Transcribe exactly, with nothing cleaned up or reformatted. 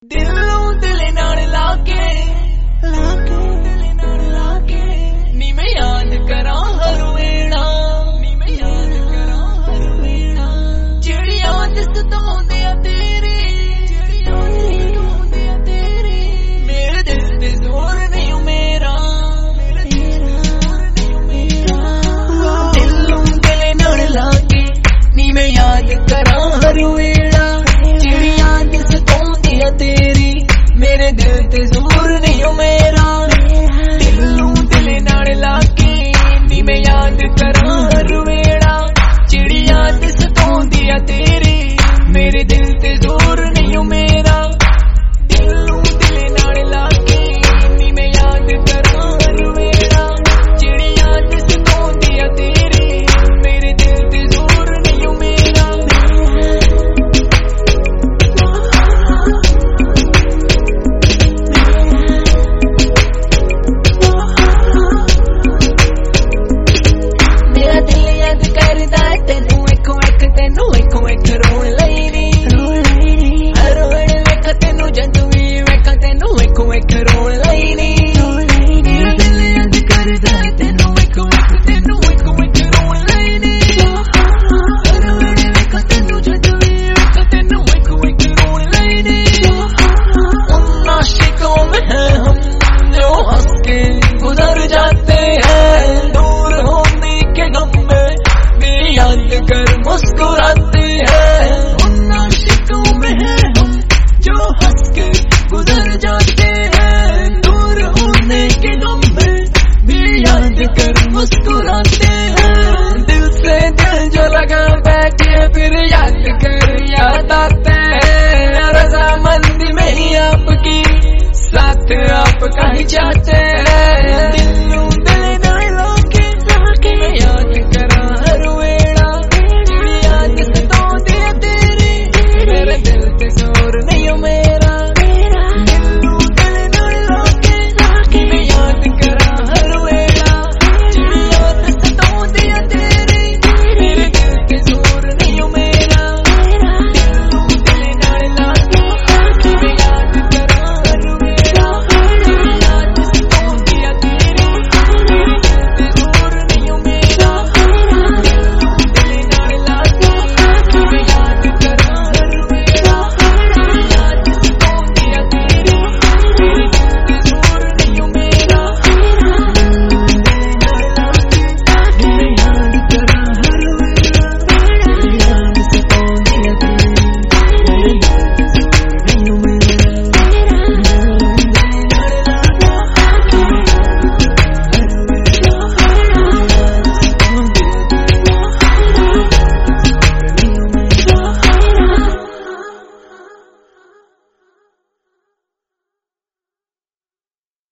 दिलों दिल नाल लाके लाके दिल नाल लाके नी मैं याद करा हर वेला नी मैं याद करा हर वेला चिड़िया दिस तोंदे तेरे चिड़िया दिस तोंदे तेरे मेरे दिल ते जोर नहीं मेरा मेरे दिल ते जोर नहीं मेरा दिलों दिल नाल लाके नी मैं याद करा हर वेला चिड़िया दिस तोंदे तेरी मेरे दिल ते जोर नहीं मेरा दिलों दिल नाल लाके नी मैं याद करा हर वेला चिड़िया दिस तोंदी तेरी मेरे दिल ते जोर नहीं मेरा दिलों दिल नाल लाके नी मैं याद करा हर वेला चिड़िया दिस तोंदी तेरी मेरे दिल ते जोर नहीं मेरा कर मुस्कुराते हैं उन आशिकों में है हम जो हंस के गुजर जाते हैं दूर होने के गम में भी याद कर मुस्कुराते हैं दिल से दिल जो लगा बैठे फिर याद कर याद आते हैं रजामंदी में ही आपकी साथ आपका ही चाहते हैं।